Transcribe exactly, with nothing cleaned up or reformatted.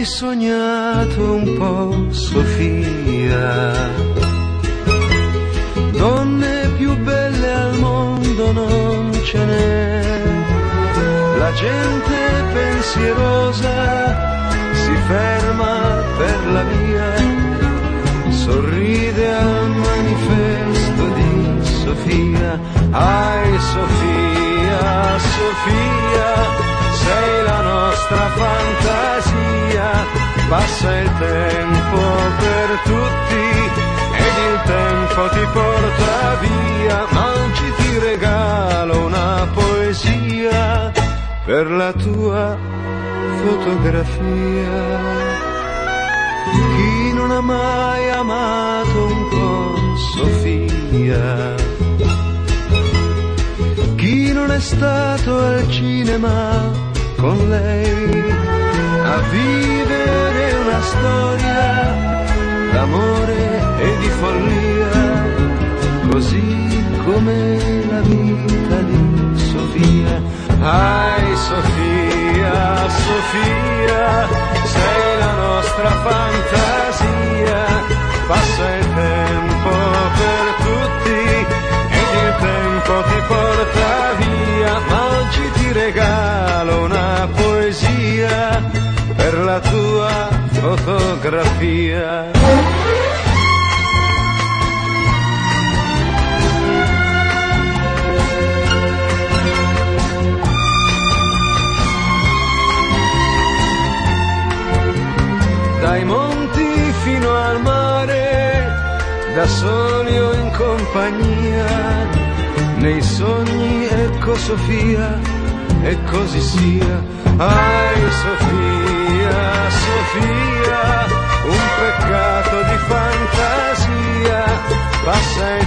hai sognato un po', Sofia? Donne più belle al mondo non ce n'è. La gente pensierosa si ferma per la via, sorride al manifesto di Sofia. Ai Sofia, Sofia, sei la nostra fantasia. Passa il tempo per tutti ed il tempo ti porta via, ma oggi ti regalo una poesia per la tua fotografia. Chi non ha mai amato un po', Sofia? Chi non è stato al cinema con lei a vivere una storia d'amore e di follia, così come la vita di Sofia? Ai Sofia, Sofia, sei la nostra fantasia. Passa il tempo per tutti ed il tempo ti porta via, ma oggi ti regalo una poesia per la tua fotografia. Dai monti fino al mare, da soli o in compagnia, nei sogni ecco Sofia, e così sia. Ai Sofia, Sofia, un peccato di fantasia, passa il